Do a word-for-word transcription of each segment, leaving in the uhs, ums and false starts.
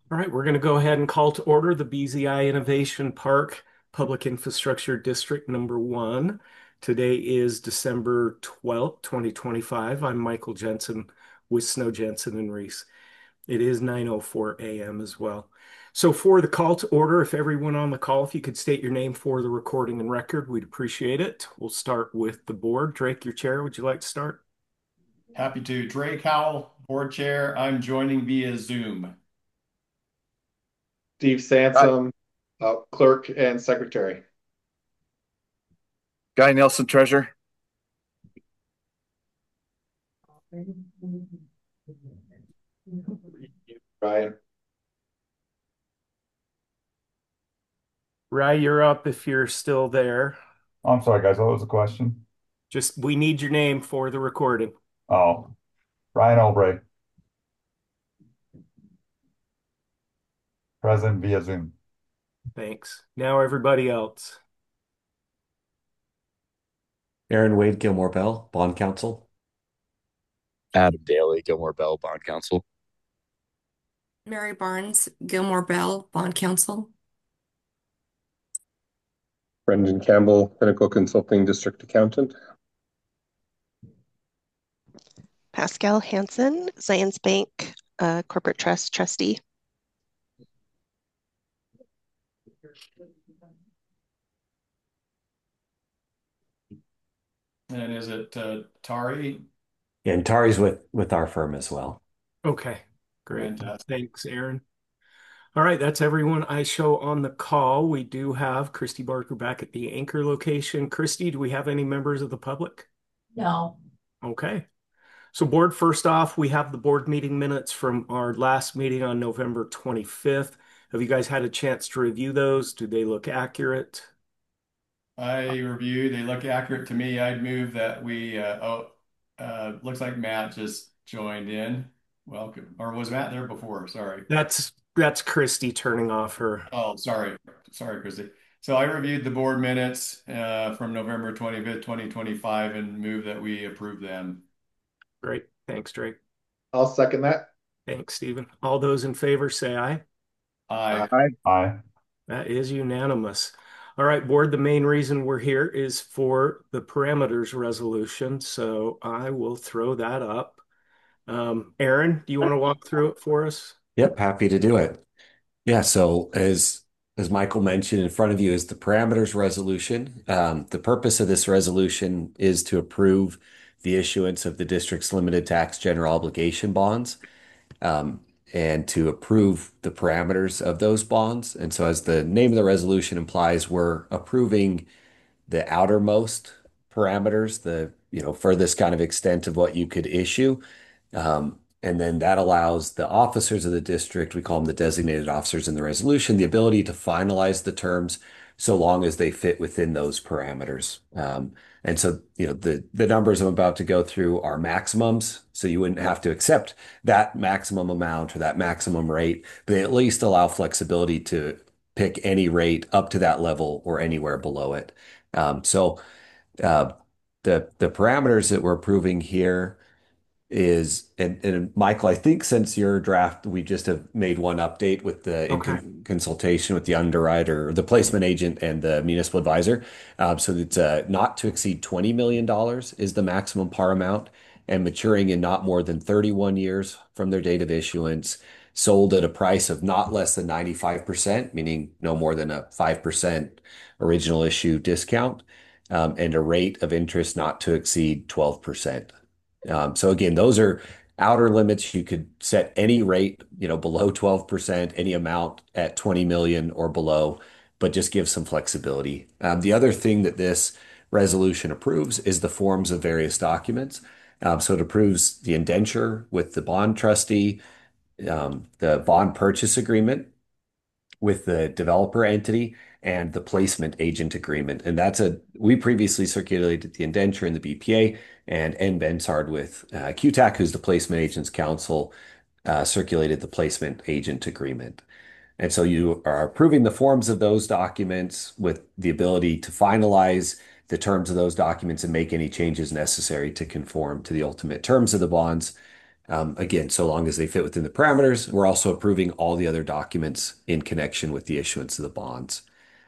All right, we're going to go ahead and call to order the B Z I Innovation Park Public Infrastructure District Number One. Today is December twelfth, twenty twenty-five. I'm Michael Jensen with Snow Jensen and Reese. It is nine oh four a m as well. So for the call to order, if everyone on the call, if you could state your name for the recording and record, we'd appreciate it. We'll start with the board. Drake, your chair, would you like to start? Happy to. Drake Howell, board chair. I'm joining via Zoom. Steve Guy, Sansom, uh, clerk and secretary. Guy Nelson, treasurer. Ryan. Rye, you're up if you're still there. Oh, I'm sorry, guys. What was the question? Just we need your name for the recording. Oh, Ryan Albright, present via Zoom. Thanks. Now everybody else. Aaron Wade, Gilmore Bell, Bond Counsel. Adam Daly, Gilmore Bell Bond Counsel. Mary Barnes, Gilmore Bell, Bond Counsel. Brendan Campbell, Pinnacle Consulting District Accountant. Pascal Hansen, Zions Bank, uh, Corporate Trust Trustee. And is it uh, Tari? Yeah, and Tari's with with our firm as well. Okay, great. Fantastic. Thanks, Aaron. All right, that's everyone I show on the call. We do have Christy Barker back at the anchor location. Christy, do we have any members of the public? No. Okay. So board, first off, we have the board meeting minutes from our last meeting on November twenty-fifth. Have you guys had a chance to review those? Do they look accurate? I review. They look accurate to me. I'd move that we, uh, oh, uh, looks like Matt just joined in. Welcome. Or was Matt there before? Sorry. That's that's Christy turning off her. Oh, sorry. Sorry, Christy. So I reviewed the board minutes uh, from November twenty-fifth, twenty twenty-five and move that we approve them. Great. Thanks, Drake. I'll second that. Thanks, Stephen. All those in favor say aye. Aye. Aye. Aye. That is unanimous. All right, board, the main reason we're here is for the parameters resolution, so I will throw that up. Um, Aaron, do you want to walk through it for us? Yep, happy to do it. Yeah, so as as Michael mentioned, in front of you is the parameters resolution. Um, the purpose of this resolution is to approve the issuance of the district's limited tax general obligation bonds, um, and to approve the parameters of those bonds. And so, as the name of the resolution implies, we're approving the outermost parameters, the you know furthest kind of extent of what you could issue. Um, and then that allows the officers of the district, we call them the designated officers in the resolution, the ability to finalize the terms so long as they fit within those parameters. Um, and so, you know, the, the numbers I'm about to go through are maximums. So you wouldn't have to accept that maximum amount or that maximum rate, but they at least allow flexibility to pick any rate up to that level or anywhere below it. Um, so uh, the the parameters that we're approving here is, and, and Michael, I think since your draft, we just have made one update with the in Okay. con consultation with the underwriter, the placement agent, and the municipal advisor. Um, so it's uh, not to exceed twenty million dollars is the maximum par amount, and maturing in not more than thirty-one years from their date of issuance, sold at a price of not less than ninety-five percent, meaning no more than a five percent original issue discount, um, and a rate of interest not to exceed twelve percent. Um, so again, those are outer limits. You could set any rate, you know, below twelve percent, any amount at twenty million or below, but just give some flexibility. Um, the other thing that this resolution approves is the forms of various documents. Um, so it approves the indenture with the bond trustee, um, the bond purchase agreement with the developer entity, and the placement agent agreement. And that's a, we previously circulated the indenture in the B P A, and N. Bensard with uh, Q TAC, who's the placement agents counsel, uh, circulated the placement agent agreement. And so you are approving the forms of those documents with the ability to finalize the terms of those documents and make any changes necessary to conform to the ultimate terms of the bonds. Um, again, so long as they fit within the parameters, we're also approving all the other documents in connection with the issuance of the bonds.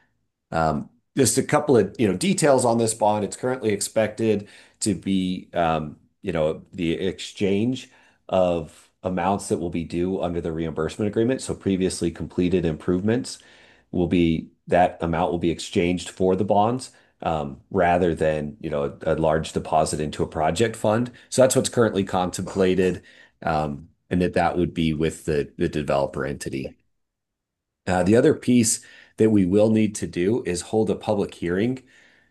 Um, just a couple of, you know, details on this bond. It's currently expected to be, um, you know, the exchange of amounts that will be due under the reimbursement agreement. So previously completed improvements will be, that amount will be exchanged for the bonds, um, rather than, you know, a, a large deposit into a project fund. So that's what's currently contemplated, um, and that that would be with the, the developer entity. Uh, the other piece that we will need to do is hold a public hearing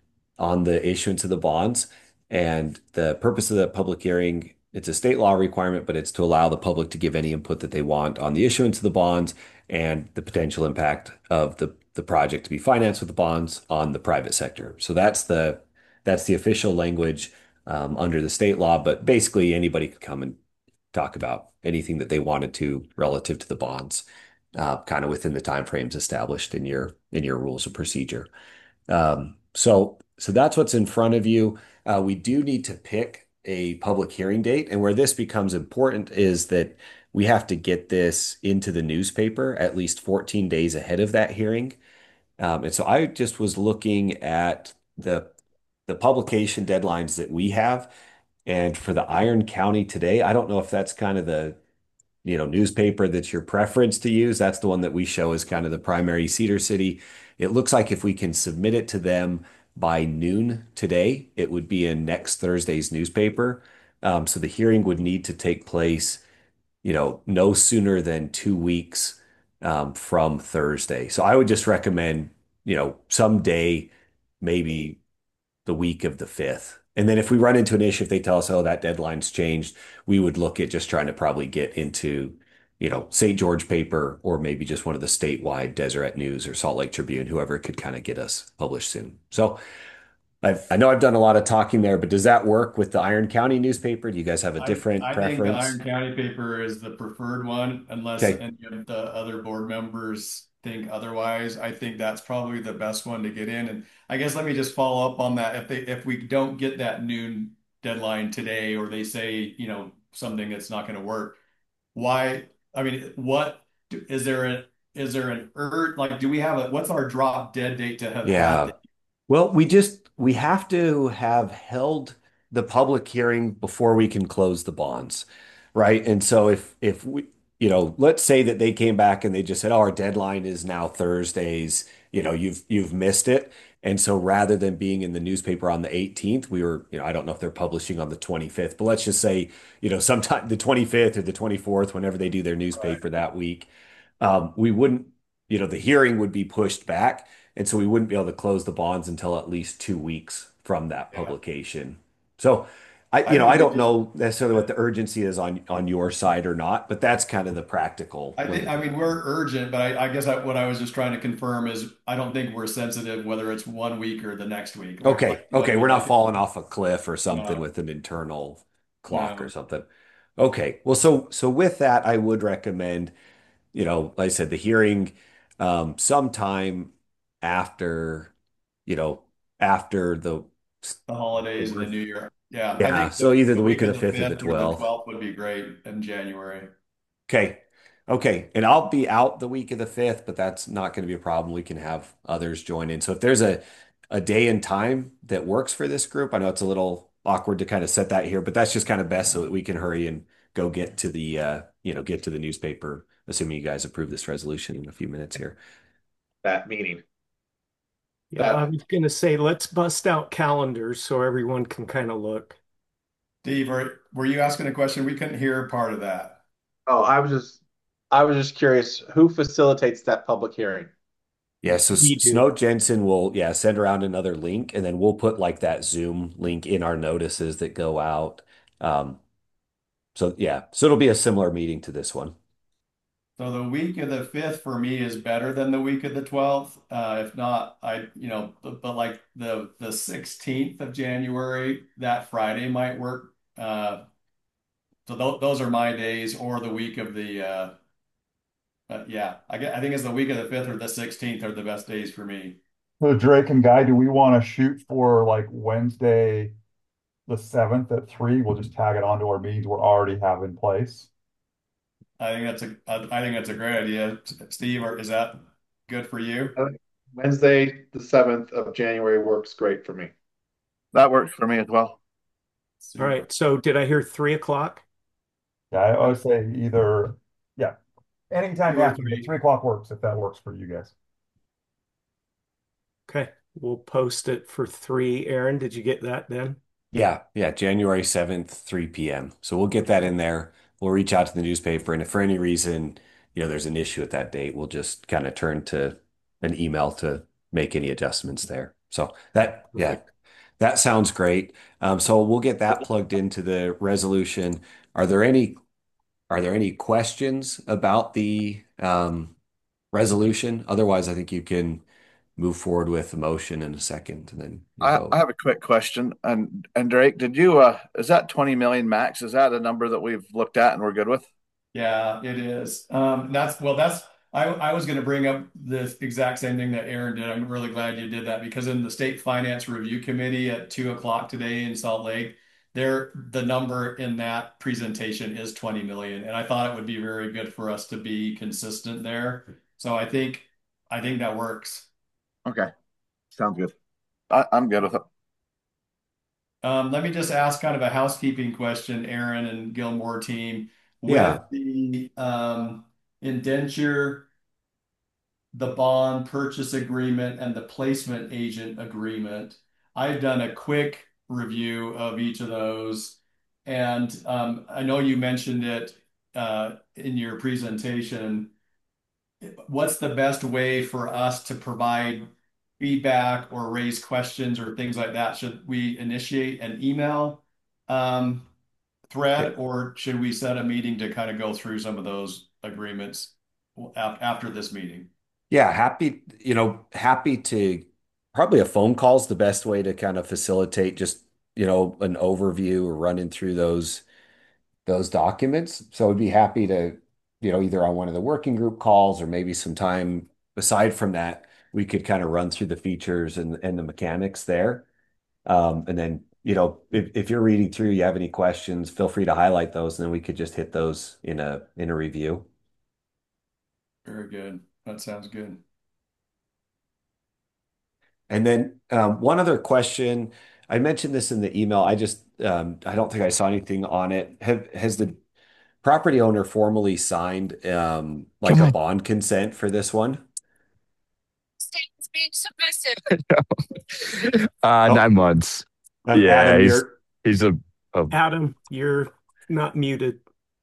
on the issuance of the bonds. And the purpose of the public hearing, it's a state law requirement, but it's to allow the public to give any input that they want on the issuance of the bonds and the potential impact of the, the project to be financed with the bonds on the private sector. So that's the that's the official language, um, under the state law, but basically anybody could come and talk about anything that they wanted to relative to the bonds, uh, kind of within the timeframes established in your in your rules of procedure. Um, so so that's what's in front of you. Uh, we do need to pick a public hearing date, and where this becomes important is that we have to get this into the newspaper at least fourteen days ahead of that hearing. Um, and so I just was looking at the the publication deadlines that we have, and for the Iron County Today, I don't know if that's kind of the, you know, newspaper that's your preference to use. That's the one that we show as kind of the primary Cedar City. It looks like if we can submit it to them by noon today, it would be in next Thursday's newspaper. Um, so the hearing would need to take place, you know, no sooner than two weeks, um, from Thursday. So I would just recommend, you know, someday, maybe the week of the fifth. And then if we run into an issue, if they tell us, oh, that deadline's changed, we would look at just trying to probably get into, you know, Saint George paper, or maybe just one of the statewide Deseret News or Salt Lake Tribune, whoever could kind of get us published soon. So I've, I know I've done a lot of talking there, but does that work with the Iron County newspaper? Do you guys have a I, different I think the preference? Iron County paper is the preferred one, unless Okay. any of the other board members think otherwise. I think that's probably the best one to get in. And I guess let me just follow up on that. If they, if we don't get that noon deadline today, or they say, you know, something that's not going to work, why? I mean, what is there a, is there an urge? Like, do we have a, what's our drop dead date to have had Yeah. the, Well, we just we have to have held the public hearing before we can close the bonds, right? And so if if we, you know, let's say that they came back and they just said, "Oh, our deadline is now Thursdays," you know, you've you've missed it. And so rather than being in the newspaper on the eighteenth, we were, you know, I don't know if they're publishing on the twenty-fifth, but let's just say, you know, sometime the twenty-fifth or the twenty-fourth, whenever they do their right? newspaper that week, um, we wouldn't, you know, the hearing would be pushed back. And so we wouldn't be able to close the bonds until at least two weeks from that Yeah. publication. So I, I you know, think I we don't just, know necessarily what the urgency is on on your side or not, but that's kind of the practical I think, I limit. mean, we're urgent, but I, I guess I, what I was just trying to confirm is I don't think we're sensitive whether it's one week or the next week. Like, Okay, like, like, okay, we're not like, falling off a cliff or something no, with an internal clock or no. something. Okay, well, so so with that, I would recommend, you know, like I said, the hearing, um, sometime after, you know, after the, The holidays and the new year. Yeah, I yeah, think the, so either the the week week of of the the fifth or the fifth or the twelfth. twelfth would be great in January. Okay. Okay. And I'll be out the week of the fifth, but that's not going to be a problem. We can have others join in. So if there's a, a day and time that works for this group, I know it's a little awkward to kind of set that here, but that's just kind of best so that we can hurry and go get to the, uh, you know, get to the newspaper, assuming you guys approve this resolution in a few minutes here. That meeting. Yeah, I That, was going to say, let's bust out calendars so everyone can kind of look. Steve, were, were you asking a question? We couldn't hear part of that. oh, I was just, I was just curious, who facilitates that public hearing? Yeah, so S- We do. Snow Jensen will, yeah, send around another link, and then we'll put like that Zoom link in our notices that go out. Um, so yeah, so it'll be a similar meeting to this one. So the week of the fifth for me is better than the week of the twelfth. Uh, if not, I, you know, but, but like the the sixteenth of January, that Friday might work. Uh, so th those are my days, or the week of the uh, uh yeah, I get, I think it's the week of the fifth or the sixteenth are the best days for me. So Drake and Guy, do we want to shoot for like Wednesday, the seventh at three, we'll just tag it onto our meetings we already have in place. I think that's a I I think that's a great idea. Steve, or is that good for you? I think Wednesday, the seventh of January works great for me. That works for me as well. All Super. right. So did I hear three o'clock? Yeah, I always say either, yeah, anytime Two or after, but three. three o'clock works if that works for you guys. Okay. We'll post it for three. Aaron, did you get that then? Yeah, yeah, January seventh, three p m. So we'll get that in there. We'll reach out to the newspaper, and if for any reason, you know, there's an issue at that date, we'll just kind of turn to an email to make any adjustments there. So that, yeah, Perfect. that sounds great. Um, so we'll get that plugged into the resolution. Are there any are there any questions about the um, resolution? Otherwise, I think you can move forward with the motion in a second, and then you'll I, I vote. have a quick question. And and Drake, did you uh is that twenty million max? Is that a number that we've looked at and we're good with? Yeah, it is. Um, that's well, that's I I was going to bring up the exact same thing that Aaron did. I'm really glad you did that because in the State Finance Review Committee at two o'clock today in Salt Lake, there the number in that presentation is twenty million, and I thought it would be very good for us to be consistent there. So I think I think that works. Okay, sounds good. I, I'm good with it. Um, let me just ask kind of a housekeeping question, Aaron and Gilmore team, with Yeah. the um, indenture, the bond purchase agreement, and the placement agent agreement. I've done a quick review of each of those, and um, I know you mentioned it uh, in your presentation. What's the best way for us to provide feedback or raise questions or things like that? Should we initiate an email um, thread, or should we set a meeting to kind of go through some of those agreements af- after this meeting? Yeah, happy, you know, happy to probably a phone call is the best way to kind of facilitate just, you know, an overview or running through those those documents. So I'd be happy to, you know, either on one of the working group calls or maybe some time aside from that, we could kind of run through the features and and the mechanics there. Um, and then, you know, if, if you're reading through, you have any questions, feel free to highlight those, and then we could just hit those in a in a review. Very good. That sounds good. And then um, one other question, I mentioned this in the email. I just um, I don't think I saw anything on it. Have has the property owner formally signed um, like Come a on. bond consent for this one? State's being submissive. Uh, Oh, nine months. um, Yeah, Adam, he's you're he's a, a Adam, you're not muted.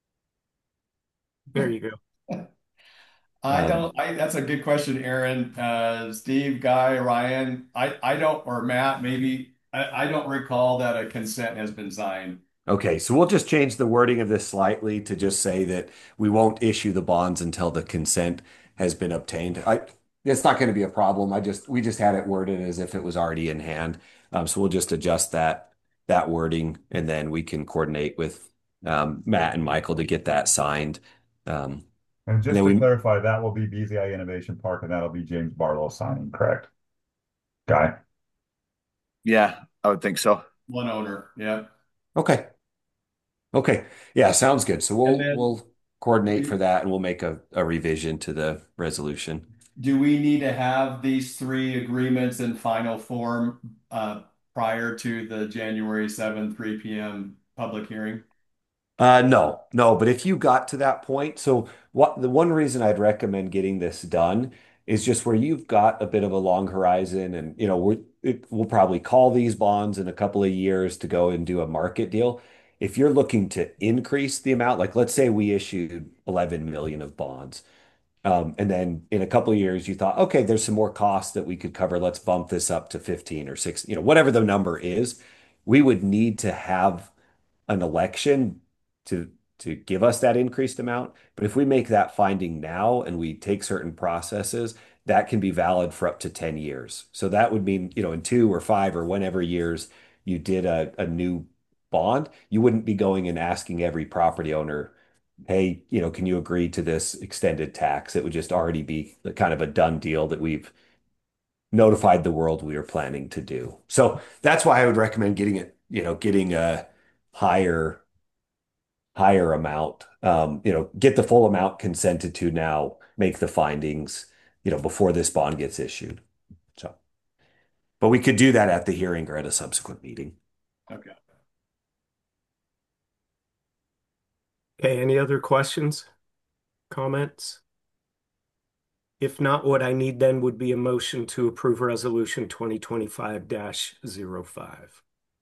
There you go. I um, don't, I, that's a good question, Aaron. Uh, Steve, Guy, Ryan, I, I don't, or Matt, maybe, I, I don't recall that a consent has been signed. okay. So we'll just change the wording of this slightly to just say that we won't issue the bonds until the consent has been obtained. I It's not going to be a problem. I just we just had it worded as if it was already in hand. Um, so we'll just adjust that that wording, and then we can coordinate with um, Matt and Michael to get that signed. Um, And and just then to we clarify, that will be B Z I Innovation Park and that'll be James Barlow signing, correct? Guy. Yeah, I would think so. One owner, yeah. Okay. Okay. Yeah, sounds good. So And we'll then we'll coordinate for do, that and we'll make a, a revision to the resolution. do we need to have these three agreements in final form uh, prior to the January seventh, three p m public hearing? Uh no, no, but if you got to that point, so what the one reason I'd recommend getting this done is just where you've got a bit of a long horizon and you know, we it, we'll probably call these bonds in a couple of years to go and do a market deal. If you're looking to increase the amount, like let's say we issued eleven million of bonds. Um, and then in a couple of years, you thought, okay, there's some more costs that we could cover. Let's bump this up to fifteen or six, you know, whatever the number is. We would need to have an election to to give us that increased amount. But if we make that finding now and we take certain processes, that can be valid for up to ten years. So that would mean, you know, in two or five or whenever years you did a, a new bond, you wouldn't be going and asking every property owner, hey, you know, can you agree to this extended tax? It would just already be the kind of a done deal that we've notified the world we are planning to do. So that's why I would recommend getting it you know, getting a higher higher amount, um, you know, get the full amount consented to now, make the findings, you know, before this bond gets issued. So, but we could do that at the hearing or at a subsequent meeting. Okay. Okay, any other questions, comments? If not, what I need then would be a motion to approve resolution twenty twenty-five dash zero five.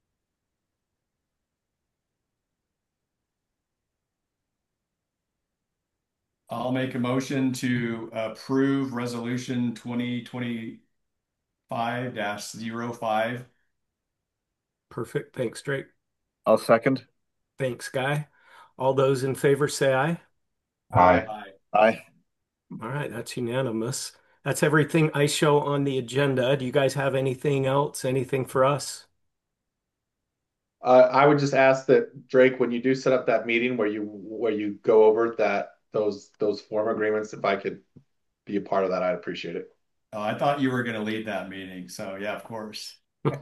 I'll make a motion to approve resolution twenty twenty-five dash zero five. Perfect. Thanks, Drake. I'll second. Thanks, Guy. All those in favor say aye. Aye. Aye. Aye. All right, that's unanimous. That's everything I show on the agenda. Do you guys have anything else? Anything for us? Uh, I would just ask that Drake, when you do set up that meeting where you where you go over that those those form agreements, if I could be a part of that, I'd appreciate it. Oh, I thought you were going to lead that meeting. So yeah, of course.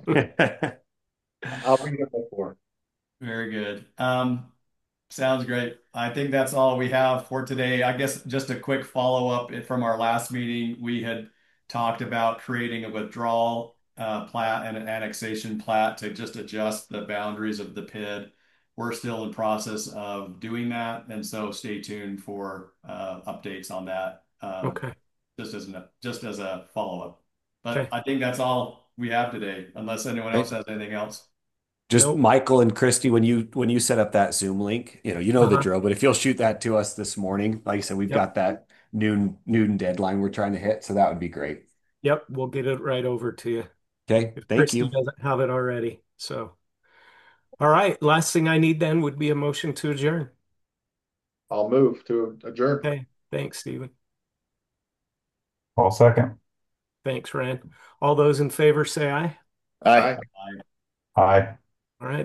I'll bring it up before. Very good. Um, sounds great. I think that's all we have for today. I guess just a quick follow-up from our last meeting. We had talked about creating a withdrawal uh, plat and an annexation plat to just adjust the boundaries of the P I D. We're still in process of doing that, and so stay tuned for uh, updates on that. Um, Okay. just as a, just as a follow-up. But Okay. I think that's all we have today, unless anyone else has anything else. Just Nope. Michael and Christy, when you when you set up that Zoom link, you know, you know the Uh-huh. drill, but if you'll shoot that to us this morning, like I said, we've Yep. got that noon noon deadline we're trying to hit, so that would be great. Yep, we'll get it right over to you Okay, if thank Christy you. doesn't have it already. So, all right, last thing I need then would be a motion to adjourn. I'll move to adjourn. Okay, thanks, Stephen. All second. Thanks, Rand. All those in favor say aye. Aye. Aye. Aye.